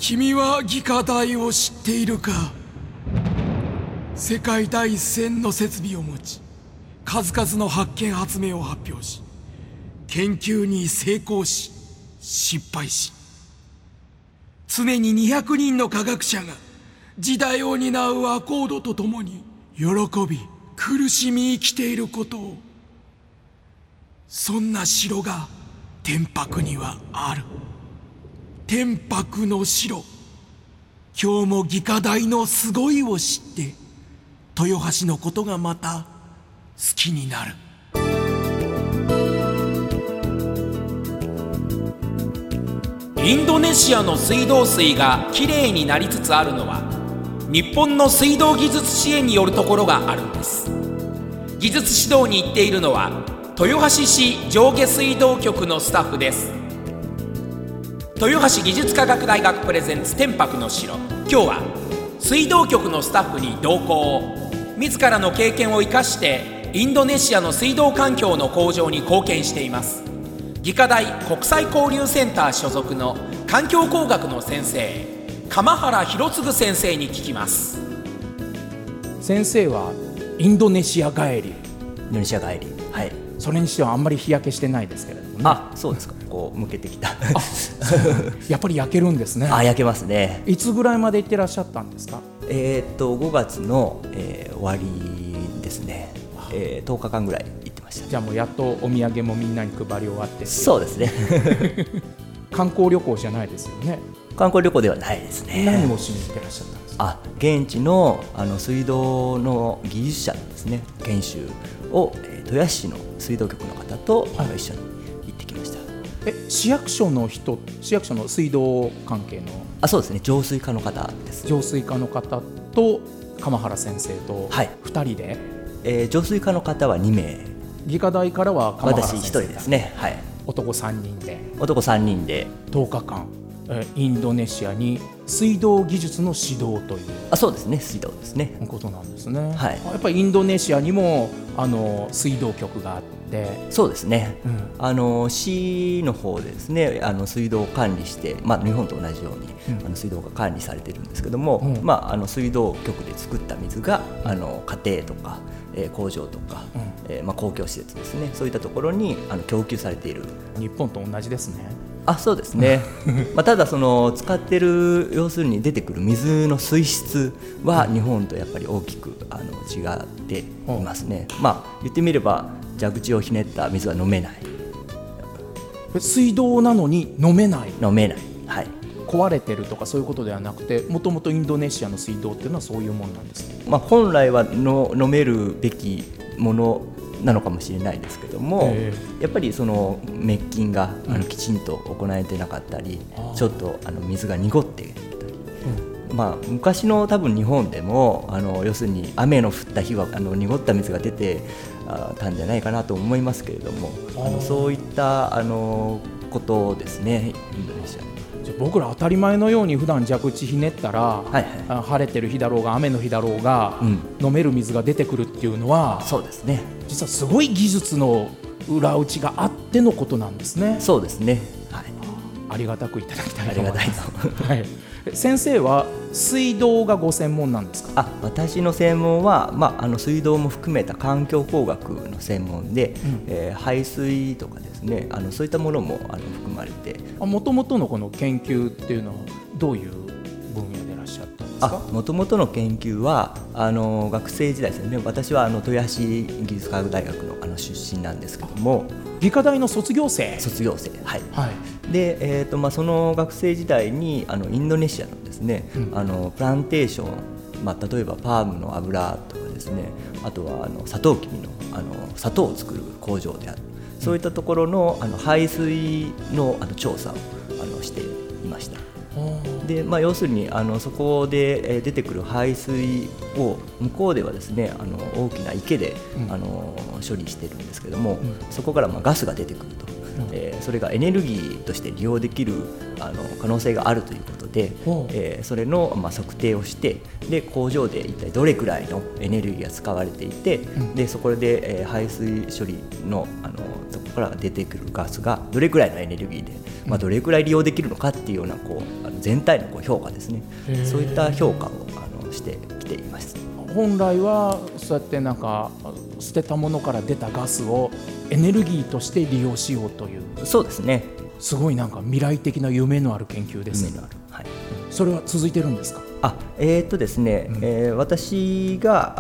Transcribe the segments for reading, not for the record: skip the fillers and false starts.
君は技科大を知っているか。世界第一線の設備を持ち、数々の発見発明を発表し、研究に成功し失敗し、常に200人の科学者が時代を担うアコードとともに喜び苦しみ生きていることを。そんな城が天白にはある。天白の城。今日も技科大のすごいを知って豊橋のことがまた好きになる。 インドネシアの水道水がきれいになりつつあるのは日本の水道技術支援によるところがあるんです。技術指導に行っているのは豊橋市上下水道局のスタッフです。豊橋技術科学大学プレゼンツ天白の城。今日は水道局のスタッフに同行。自らの経験を生かしてインドネシアの水道環境の向上に貢献しています。技科大国際交流センター所属の環境工学の先生、鎌原博次先生に聞きます。 先生はインドネシア帰り。 インドネシア帰り、はい。 それにしてはあんまり日焼けしてないですけれどもね。 あ、そうですか。こう向けてきた。 やっぱり焼けるんですね。 焼けますね。 いつぐらいまで行ってらっしゃったんですか。 5月の、終わりですね。10日間ぐらい行ってました。 じゃあもうやっとお土産もみんなに配り終わって。 そうですね。 観光旅行じゃないですよね。 観光旅行ではないですね。 何をしに行ってらっしゃったんですか。 現地の、水道の技術者のですね研修を、豊橋市の水道局の方と、一緒に行ってきました。 市役所の水道関係の。 そうですね。浄水課の方です。 浄水課の方と鎌原先生と2人で、 浄水課の方は2名。 技科大からは鎌原先生。 私1人ですね。はい。 男3人で。 男3人で 10日間、インドネシアに水道技術の指導という。 そうですね。水道ですね。 ことなんですね。 はい。 やっぱりインドネシアにも水道局があって。 そうですね。市の方でですね、水道を管理して、日本と同じように、水道が管理されているんですけども、水道局で作った水が家庭とか、工場とか、公共施設ですね、そういったところに供給されている。 日本と同じですね。 そうですね。ただ使っている要するに出てくる水の水質は日本とやっぱり大きく違っていますね。言ってみれば蛇口をひねった水は飲めない。 水道なのに飲めない。 はい。 壊れてるとかそういうことではなくて、もともとインドネシアの水道っていうのはそういうものなんですか。 本来は飲めるべきものなのかもしれないですけども、やっぱりその滅菌がきちんと行えてなかったり、ちょっと水が濁っていたり、昔の多分日本でも要するに雨の降った日は濁った水が出てたんじゃないかなと思いますけれども、そういったことですね、インドネシアに。 僕ら当たり前のように普段蛇口ひねったら、晴れてる日だろうが雨の日だろうが、飲める水が出てくるっていうのは、 そうですね。 実はすごい技術の裏打ちがあってのことなんですね。 そうですね。はい。 ありがたくいただきたいと思います。 はい。先生は水道がご専門なんですか。 私の専門は、水道も含めた環境工学の専門で、排水とかですね、そういったものも含まれて。 もともとのこの研究っていうのはどういう分野でいらっしゃったんですか。 もともとの研究は学生時代ですね。私は豊橋技術科学大学の出身なんですけども、 技科大の卒業生。 はい。で、その学生時代にインドネシアのですね、プランテーション、例えばパームの油とかですね、あとはサトウキビの砂糖を作る工場である、そういったところの排水の調査をしていました。で要するにそこで出てくる排水を向こうではですね大きな池で、処理しているんですけども、そこからガスが出てくると、それがエネルギーとして利用できる可能性があるということで、それの測定をして、で工場で一体どれくらいのエネルギーが使われていて、でそこで、排水処理のところから出てくるガスがどれくらいのエネルギーで、どれくらい利用できるのかっていうような全体の評価ですね、そういった評価をしてきています。 本来はそうやってなんか捨てたものから出たガスをエネルギーとして利用しようという。 そうですね。 すごいなんか未来的な夢のある研究です。 夢のある、はい、 それは続いてるんですか？ ですね、私が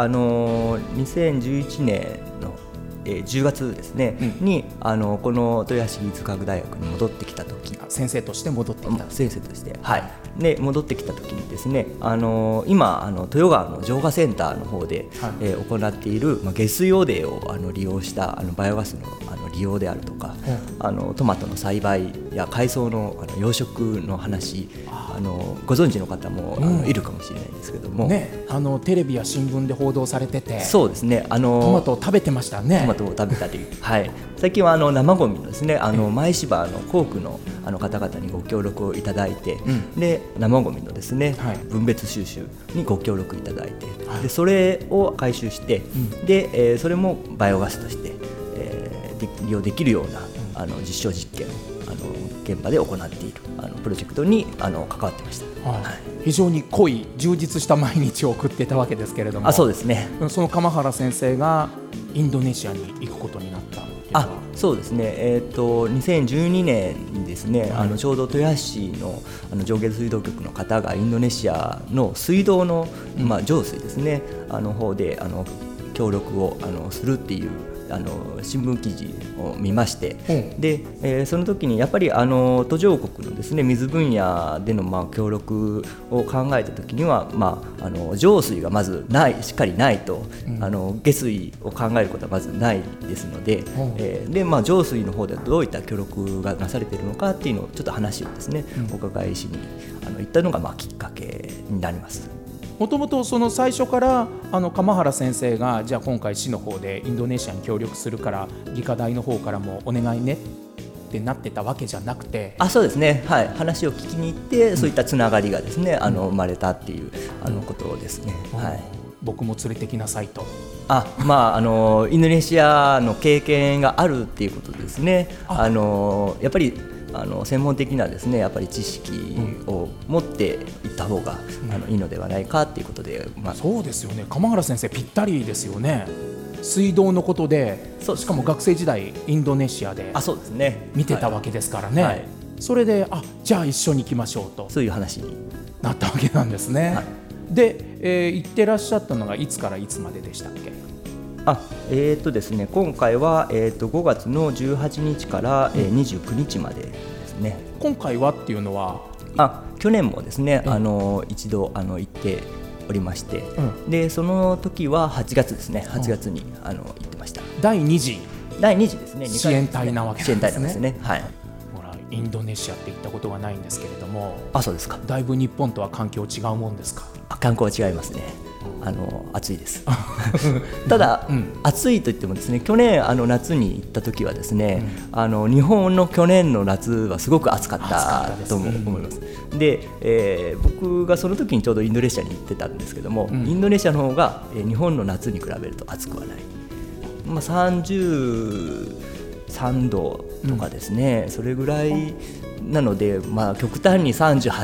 2011年の10月ですね、にこの豊橋技術科学大学に戻ってきたとき、 先生として戻ってきた、 先生として、はい、で戻ってきたときにですね、今豊川の浄化センターの方で、行っている、下水汚泥を利用したバイオガスの利用であるとか、トマトの栽培や海藻の養殖の話、ご存知の方もいるかもしれないですけども、 テレビや新聞で報道されてて、 そうですね、 トマトを食べてましたね。 トマトを食べたり、はい、最近は生ゴミのですね、前芝の工区の方々にご協力をいただいて、で生ゴミのですね、分別収集にご協力いただいて、でそれを回収して、でそれもバイオガスとして、利用できるような実証実験を現場で行っているプロジェクトに関わってました。 非常に濃い充実した毎日を送ってたわけですけれども、 そうですね。 その鎌原先生がインドネシアに行くことになったっていうのは。 そうですね、2012年にですね、ちょうど豊橋市の上下水道局の方がインドネシアの水道の、浄水ですね、方で協力をするっていう新聞記事を見まして、でその時にやっぱり途上国のですね、水分野での協力を考えた時には、浄水がまずしっかりないと、下水を考えることはまずないですので、で浄水の方でどういった協力がなされているのかっていうのをちょっと話をですね、お伺いしに行ったのがきっかけになります。 もともとその最初から鎌原先生がじゃあ今回市の方でインドネシアに協力するから理科大の方からもお願いねってなってたわけじゃなくて、 そうですね、はい、話を聞きに行って、そういったつながりがですね、生まれたっていうことですね。 僕も連れてきなさいと。 インドネシアの経験があるっていうことですね。やっぱり専門的なですね、やっぱり知識を持っていった方がいいのではないかということで、 そうですよね。鎌原先生ぴったりですよね。水道のことで、しかも学生時代インドネシアで見てたわけですからね、それでじゃあ一緒に行きましょうと、そういう話になったわけなんですね。で、行ってらっしゃったのがいつからいつまででしたっけ？ ですね、今回は、5月の18日から、29日までですね。 今回はっていうのは去年もですね、一度行っておりまして、でその時は8月ですね、8月に行ってました。 第2次ですね、 支援隊なわけですね。 支援隊なんですね。はい。 インドネシアって行ったことがないんですけれども、 そうですか。 だいぶ日本とは環境違うもんですか？ 環境は違いますね。暑いですただ、暑いといってもですね、去年夏に行った時はですね、日本の去年の夏はすごく暑かったと思います。で、僕がその時にちょうどインドネシアに行ってたんですけども、インドネシアの方が日本の夏に比べると暑くはない、33度とかですね、それぐらいなので、極端に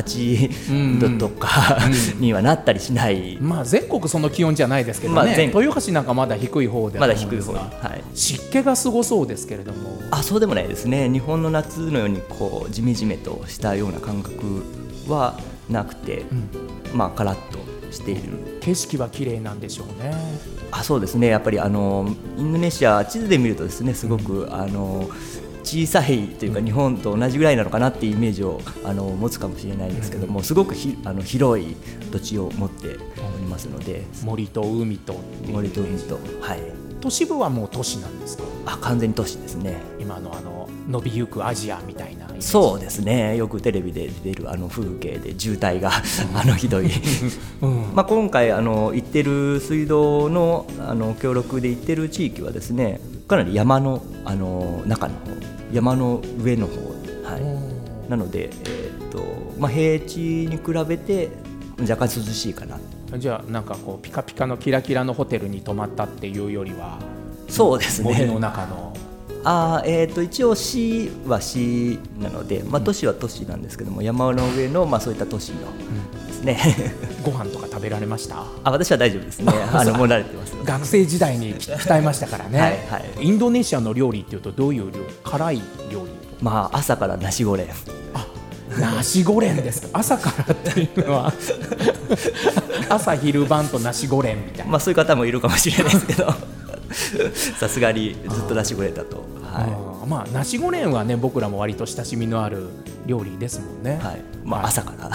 38度とかにはなったりしない、 全国その気温じゃないですけどね、豊橋なんかまだ低い方ではないですが、湿気がすごそうですけれども。 そうでもないですね。日本の夏のようにジメジメとしたような感覚はなくて、カラッとしている。 景色は綺麗なんでしょうね。 そうですね、やっぱりインドネシア地図で見るとですね、すごく小さいというか、日本と同じぐらいなのかなっていうイメージを持つかもしれないですけども、すごく広い土地を持っておりますので、 森と海と、 はい。 都市部はもう都市なんですか？ 完全に都市ですね。 今の伸びゆくアジアみたいな。 そうですね、よくテレビで出る風景で渋滞がひどい今回行ってる水道の協力で行ってる地域はですね、かなり山の中の方、山の上の方、なので、平地に比べて若干涼しいかな。 じゃあなんかピカピカのキラキラのホテルに泊まったっていうよりは、 そうですね、 森の中の一応市は市なので、都市は都市なんですけども、山の上の、そういった都市のですね、 ご飯とか食べられました？ 私は大丈夫ですね。もられてます。 学生時代に鍛えましたからね。はいはい、インドネシアの料理っていうとどういう料理？辛い料理？ 朝からナシゴレン。 ナシゴレンですか？朝からっていうのは朝昼晩とナシゴレンみたいな、 そういう方もいるかもしれないですけどさすがにずっとナシゴレンだと。 ナシゴレンはね、僕らも割と親しみのある料理ですもんね。 はい、朝から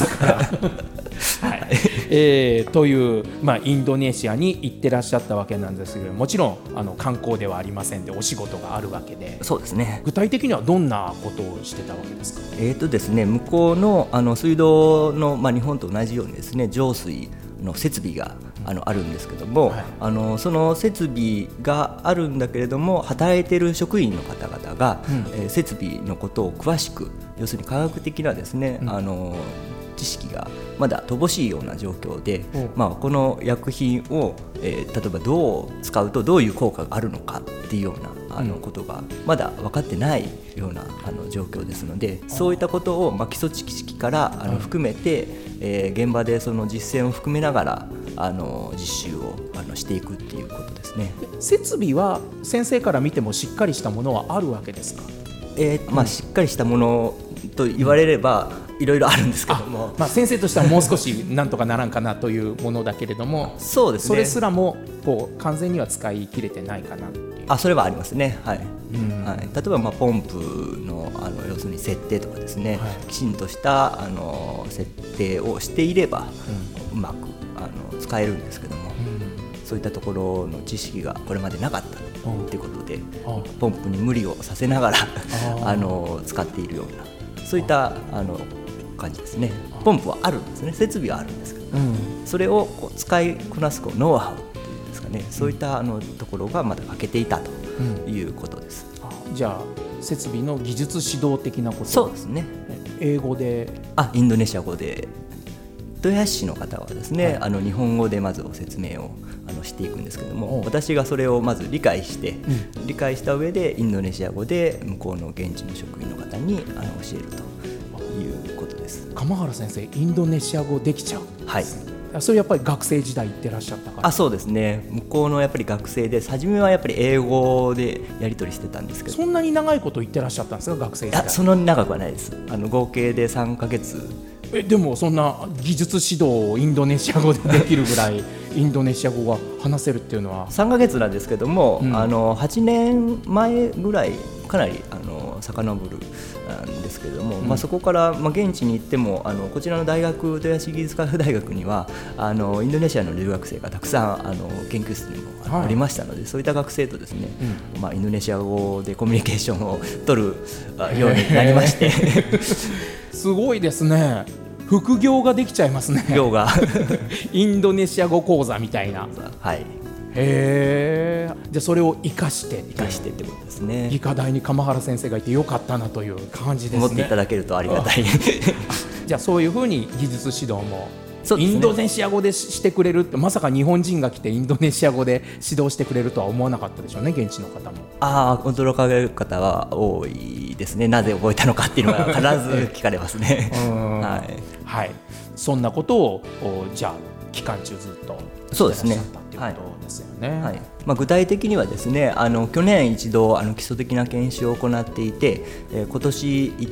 はいという、インドネシアに行ってらっしゃったわけなんですけど、もちろん観光ではありませんで、お仕事があるわけで。 そうですね。 具体的にはどんなことをしてたわけですか？ ですね、向こうの水道の、日本と同じようにですね、浄水の設備があるんですけども、その設備があるんだけれども、働いている職員の方々が、設備のことを詳しく、要するに科学的なですね、知識がまだ乏しいような状況で、この薬品を、例えばどう使うとどういう効果があるのかっていうようなことがまだ分かってないような状況ですので、そういったことを、基礎知識から含めて、現場でその実践を含めながら実習をしていくっていうことですね。 設備は先生から見てもしっかりしたものはあるわけですか？ しっかりしたものと言われればいろいろあるんですけども、 先生としてはもう少しなんとかならんかなというものだけれどもそうですね、 それすらも完全には使い切れてないかなっていう。 それはありますね。はい、例えばポンプの、要するに設定とかですね、きちんとした設定をしていれば、うまく使えるんですけども、そういったところの知識がこれまでなかったということで、ポンプに無理をさせながら使っているような、そういった感じですね。ポンプはあるんですね、設備はあるんですけど、それを使いこなすノウハウっていうんですかね、そういったところがまだ欠けていたということです。 じゃあ設備の技術指導的なこと？ そうですね。 英語で？ インドネシア語で。豊橋市の方はですね、日本語でまずお説明をしていくんですけども、私がそれをまず理解して、理解した上でインドネシア語で向こうの現地の職員の方に教えるということです。 鎌原先生、インドネシア語できちゃう？ はい。 それやっぱり学生時代行ってらっしゃったから？ そうですね。向こうのやっぱり学生で、初めはやっぱり英語でやり取りしてたんですけど。 そんなに長いこと行ってらっしゃったんですか、学生時代？ そんなに長くはないです。合計で3ヶ月。 でもそんな技術指導をインドネシア語でできるぐらいインドネシア語が話せるっていうのは 3ヶ月なんですけども、8年前ぐらいかなり遡るんですけれども、そこから、現地に行ってもこちらの大学、豊橋技術科学大学にはインドネシアの留学生がたくさん研究室にもありましたので、そういった学生とですね、インドネシア語でコミュニケーションを取るようになりましてすごいですね。副業ができちゃいますね。 業がインドネシア語講座みたいな。 はい。 へえ。じゃあそれを生かしてってことですね。 理科大に鎌原先生がいてよかったなという感じですね。 思っていただけるとありがたいじゃあそういうふうに技術指導もインドネシア語でしてくれるって、まさか日本人が来てインドネシア語で指導してくれるとは思わなかったでしょうね、現地の方も。 驚かれる方は多いですね。なぜ覚えたのかっていうのは必ず聞かれますねはい、そんなことをじゃあ期間中ずっとそうですね。 ということですよね。 具体的にはですね、去年一度基礎的な研修を行っていて、今年行って、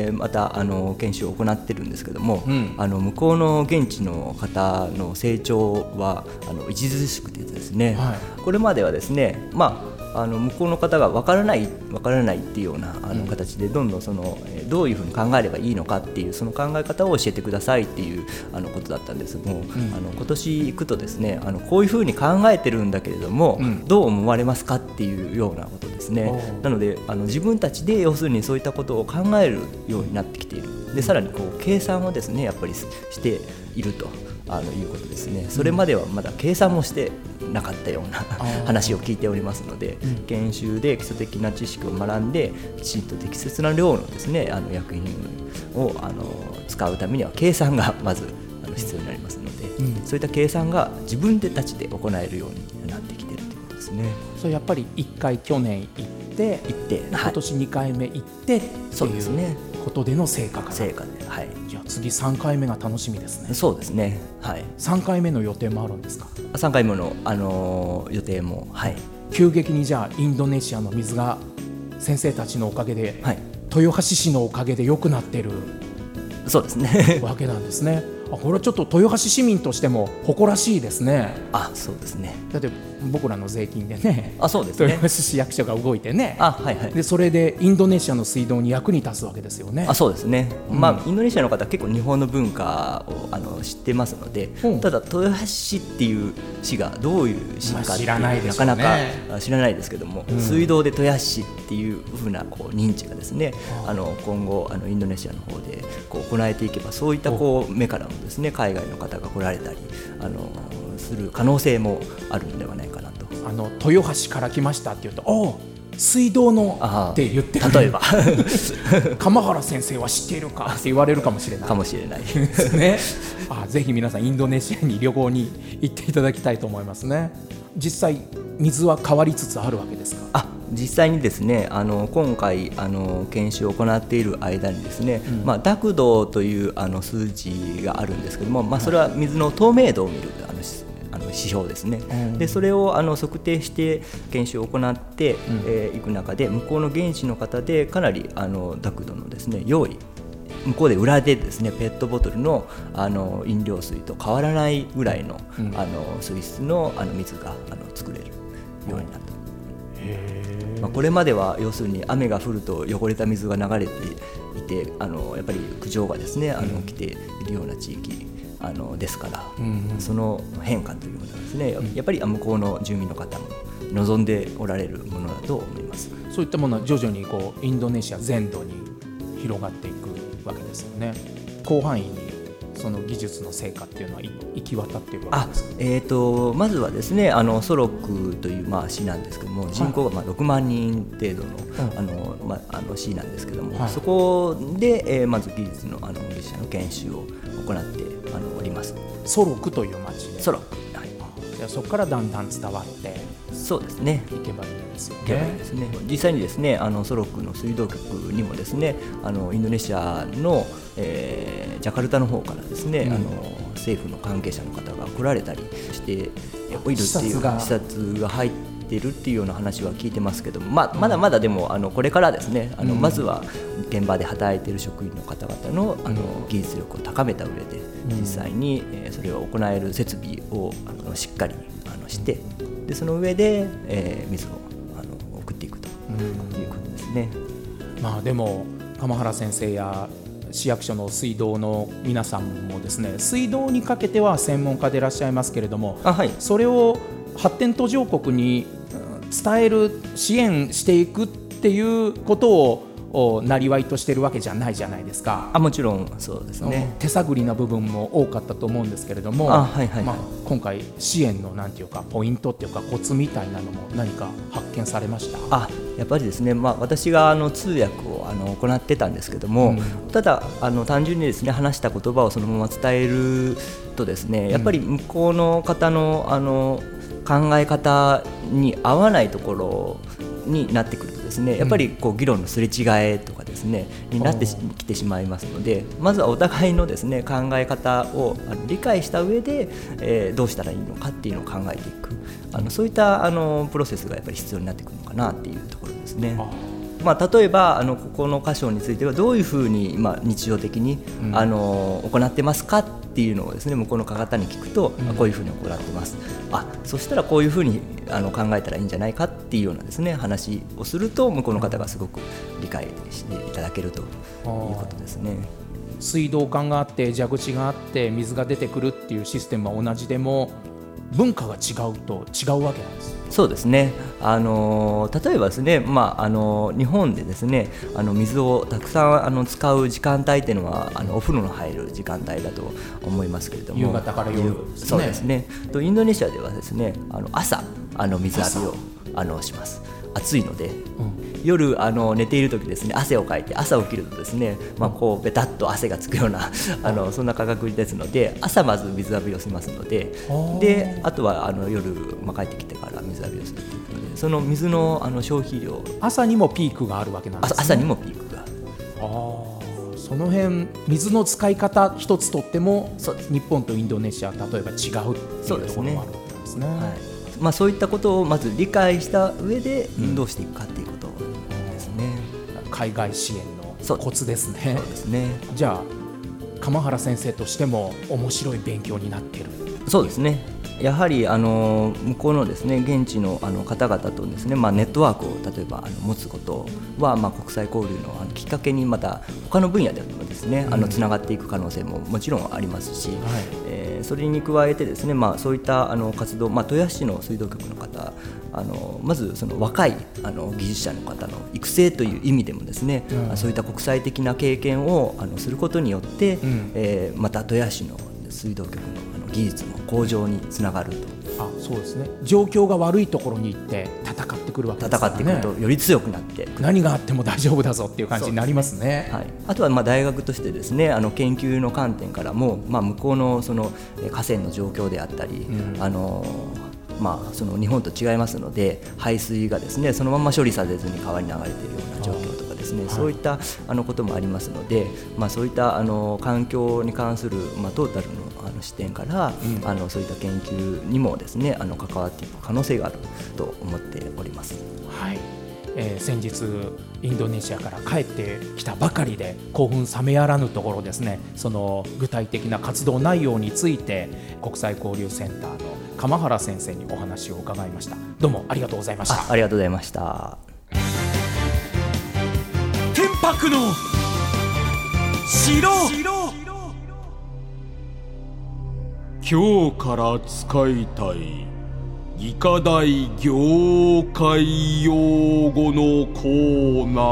また研修を行ってるんですけども、向こうの現地の方の成長は著しくてですね、これまではですね、向こうの方が分からないっていうような形でどんどんどういうふうに考えればいいのかっていうその考え方を教えてくださいっていうことだったんですけども、今年行くとですね、こういうふうに考えてるんだけれども、どう思われますかっていうようなことですね。なので自分たちで要するにそういったことを考えるようになってきている。でさらに計算をですねやっぱりしているということですね。それまではまだ計算もしてなかったような話を聞いておりますので、研修で基礎的な知識を学んできちんと適切な量のですね薬品を使うためには計算がまず必要になりますので、そういった計算が自分たちで行えるようになってきているということですね。 それやっぱり1回去年行ってて今年2回目行ってっていうことでの成果かな。 成果で、 じゃあ次3回目が楽しみですね。 そうですね、 3回目の予定もあるんですか ？3回目の、予定も、 急激にじゃあインドネシアの水が先生たちのおかげで、豊橋市のおかげで良くなってるそうですねわけなんですね。これはちょっと豊橋市民としても誇らしいですね。 そうですね。 だって僕らの税金でね、 そうですね、 豊橋市役所が動いてね、 でそれでインドネシアの水道に役に立つわけですよね。 そうですね、インドネシアの方は結構日本の文化を知ってますので、ただ豊橋市っていう市がどういう市かっていう、なかなか知らないですけども、水道で豊橋市っていう風な認知がですね、今後インドネシアの方で行えていけば、そういった目からもですね、海外の方が来られたりする可能性もあるのではないかなと。 豊橋から来ましたって言うと、水道のって言ってくれる。 例えば鎌原先生は知っているかって言われるかもしれないかもしれないですね。ぜひ皆さんインドネシアに旅行に行っていただきたいと思いますね。実際水は変わりつつあるわけですか？ 実際にですね、今回研修を行っている間にですね、濁度という数値があるんですけども、それは水の透明度を見る指標ですね。でそれを測定して研修を行っていく中で、向こうの現地の方でかなり濁度のですね用意、向こうで裏でですねペットボトルの飲料水と変わらないぐらいの水質の水が作れるようになった。これまでは要するに雨が降ると汚れた水が流れていて、やっぱり苦情がですね起きているような地域ですから、その変化というのはですね、やっぱり向こうの住民の方も望んでおられるものだと思います。 そういったものは徐々にインドネシア全土に広がっていくわけですよね。広範囲にその技術の成果っていうのは行き渡っているわけですか？ まずはですねソロクという市なんですけども、人口が6万人程度の市なんですけども、そこでまず技術の技術者の研修を行っております。 ソロクという町で、 ソロク、 そこからだんだん伝わってそうですねいけばいいですよね。実際にですねソロクの水道局にもですねインドネシアの、ジャカルタの方からですね、政府の関係者の方が来られたりしてオイルっていう視察が入っているっていうような話は聞いてますけども、まだまだでもこれからですねまずは現場で働いている職員の方々の技術力を高めた上で、実際にそれを行える設備をしっかりして、でその上で水を送っていくということですね。 でも鎌原先生や市役所の水道の皆さんもですね、水道にかけては専門家でいらっしゃいますけれども、それを発展途上国に伝える支援していくっていうことをなりわいとしているわけじゃないじゃないですか。 もちろんそうですね。 手探りな部分も多かったと思うんですけれども、今回支援のなんていうかポイントっていうかコツみたいなのも何か発見されました？ やっぱりですね、私が通訳を行ってたんですけども、ただ単純にですね話した言葉をそのまま伝えるとですね、やっぱり向こうの方の考え方に合わないところになってくるとですね、やっぱり議論のすれ違いとかですねになってきてしまいますので、まずはお互いのですね考え方を理解した上で、どうしたらいいのかっていうのを考えていく、そういったプロセスがやっぱり必要になってくるのかなっていうところですね。例えばここの箇所についてはどういうふうに日常的に行ってますかっていうのをですね向こうの方に聞くと、こういうふうに行ってます、そしたらこういうふうに考えたらいいんじゃないかっていうようなですね話をすると、向こうの方がすごく理解していただけるということですね。 水道管があって蛇口があって水が出てくるっていうシステムは同じでも文化が違うと違うわけなんです。 そうですね。例えばですね、日本でですね水をたくさん使う時間帯っていうのはお風呂の入る時間帯だと思いますけれども、 夕方から夜ですね。 そうですね。インドネシアではですね朝水浴びをします。暑いので、夜寝ている時ですね汗をかいて、朝起きるとですね、ベタッと汗がつくようなそんな価格ですので、朝まず水浴びをしますので、であとは夜、帰ってきてから水浴びをするということで、 その水の消費量、 朝にもピークがあるわけなんですね。 朝にもピークがある。 その辺水の使い方一つとっても日本とインドネシア例えば違うっていうところもあるわけなんですね。 そういったことをまず理解した上でどうしていくかっていうことですね。 海外支援のコツですね。 そうですね。 じゃあ鎌原先生としても面白い勉強になっている。 そうですね。やはり向こうのですね、現地の方々とですね、ネットワークを例えば持つことは、国際交流のきっかけにまた他の分野でもですね、つながっていく可能性ももちろんありますし、それに加えてですね、そういった活動、豊橋市の水道局の方、まずその若い技術者の方の育成という意味でもですね、そういった国際的な経験をすることによって、また豊橋市の水道局の技術の向上につながると。 そうですね。状況が悪いところに行って戦ってくるわけですからね。 戦ってくるとより強くなって何があっても大丈夫だぞっていう感じになりますね。 あとは大学としてですね、研究の観点からも、向こうのその河川の状況であったり、その日本と違いますので、排水がですねそのまま処理されずに川に流れているような状況とかですね、そういったこともありますので、そういった環境に関するトータルの視点から、そういった研究にもですね関わっていく可能性があると思っております。 先日インドネシアから帰ってきたばかりで興奮冷めやらぬところですね、その具体的な活動内容について国際交流センターの鎌原先生にお話を伺いました。どうもありがとうございました。 ありがとうございました。 天白の城。今日から使いたい技科大業界用語のコーナ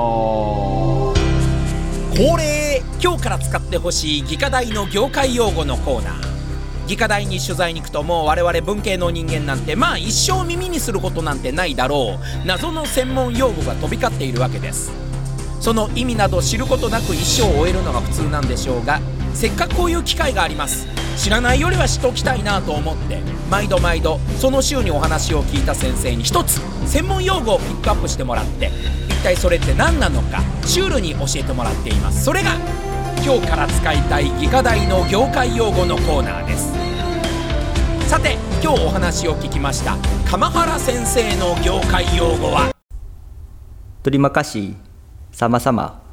ー。 恒例、今日から使ってほしい技科大の業界用語のコーナー。技科大に取材に行くと、もう我々文系の人間なんて一生耳にすることなんてないだろう謎の専門用語が飛び交っているわけです。その意味など知ることなく一生を終えるのが普通なんでしょうが、せっかくこういう機会があります。知らないよりは知っておきたいなと思って、毎度その週にお話を聞いた先生に一つ専門用語をピックアップしてもらって、一体それって何なのかシュールに教えてもらっています。それが今日から使いたい技科大の業界用語のコーナーです。さて、今日お話を聞きました鎌原先生の業界用語は、 取りまかしさまさま。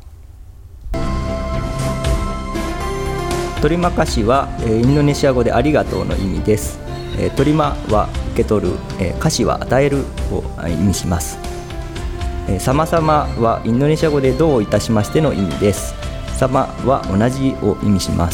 取りまかしはインドネシア語でありがとうの意味です。取りまは受け取る、かしは与えるを意味します。さまさまはインドネシア語でどういたしましての意味です。さまは同じを意味します。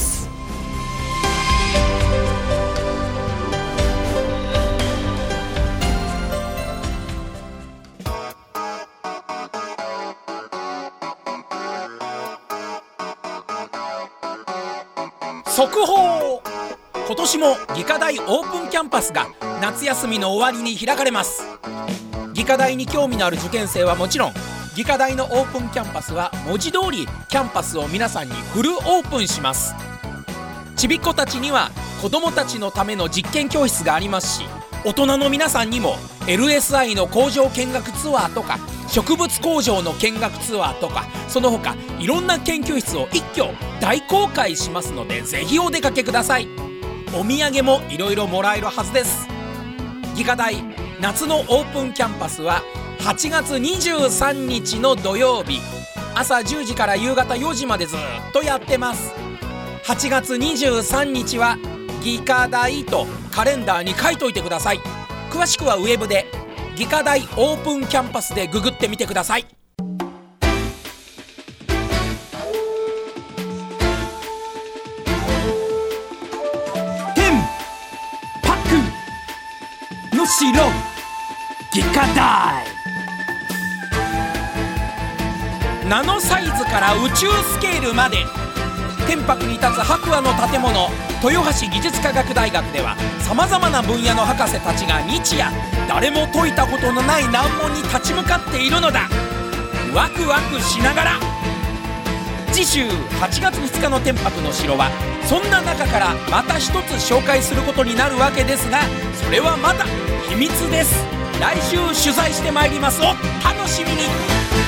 速報。今年も技科大オープンキャンパスが夏休みの終わりに開かれます。技科大に興味のある受験生はもちろん、技科大のオープンキャンパスは文字通りキャンパスを皆さんにフルオープンします。ちびっ子たちには子どもたちのための実験教室がありますし、大人の皆さんにも LSI の工場見学ツアーとか植物工場の見学ツアーとか、その他いろんな研究室を一挙大公開しますので、ぜひお出かけください。お土産もいろいろもらえるはずです。技科大夏のオープンキャンパスは8月23日の土曜日、朝10時から夕方4時までずっとやってます。8月23日は技科大とカレンダーに書いといてください。詳しくはウェブで技科大オープンキャンパスでググってみてください。 天白の城技科大。 ナノサイズから宇宙スケールまで、天白に立つ白亜の建物豊橋技術科学大学では、さまざまな分野の博士たちが日夜誰も解いたことのない難問に立ち向かっているのだ。ワクワクしながら次週8月2日の天白の城は、そんな中からまた一つ紹介することになるわけですが、それはまだ秘密です。 来週取材してまいります。お楽しみに。